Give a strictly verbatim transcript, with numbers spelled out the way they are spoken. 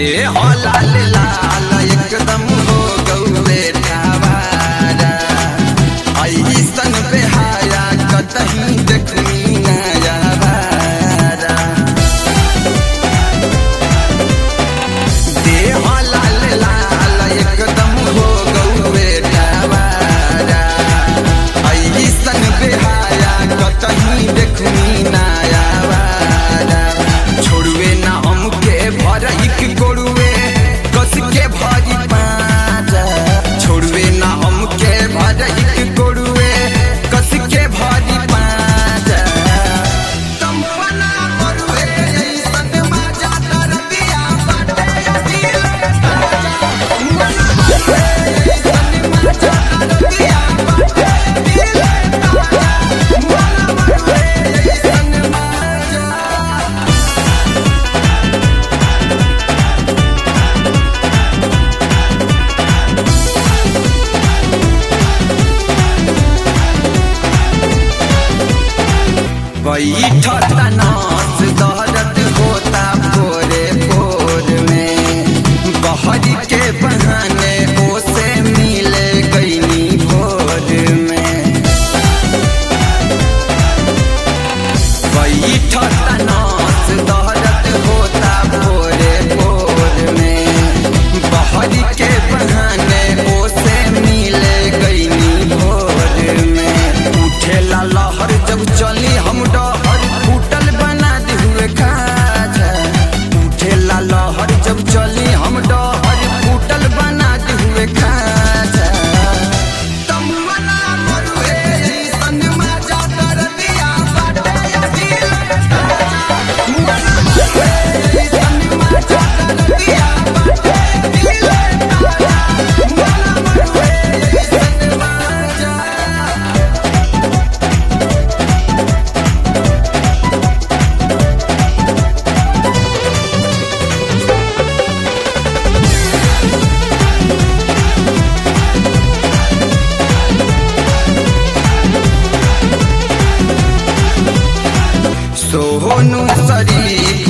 देह लाल लाल एकदम हो गौरे ठावारा ऐसन बेहाया कतही देखनी नया बारा देह लाल लाल एकदम हो गौरे ठावारा ऐसन बेहाया कतही देखनी नया बारा छोड़ुए ना हमके भरइक गोरुए कस के भरी पाजा छोड़ुए ना हमके भरइक गोरुए कस के भरी पाजा तमना गोरुए ऐसन मजा कर दिया बाटे दिल तमना गोरुए ऐसन मजा कर दिया बाटे दिल तमना गोरुए ऐसन मजा बैठत नाच दहरत होता भोरे भोर में बहरी के बहाने ओसे मिले गईनी भोर में बैठत नाच दहरत होता भोरे भोर में बहरी के बहाने ओसे मिले गईनी भोर में उठेला लहर जब चली हम डहर फूटल बना दे हुए खाजा उठेला लहर जब चली हम डहर फूटल बना दे हुए खाजा तमना गोरुए ऐसन मजा कर दिया बाटे दिल तमना गोरुए ऐसन मजा कर दिया बाटे दिल तमना गोरुए ऐसन मजा सोनू शरीफ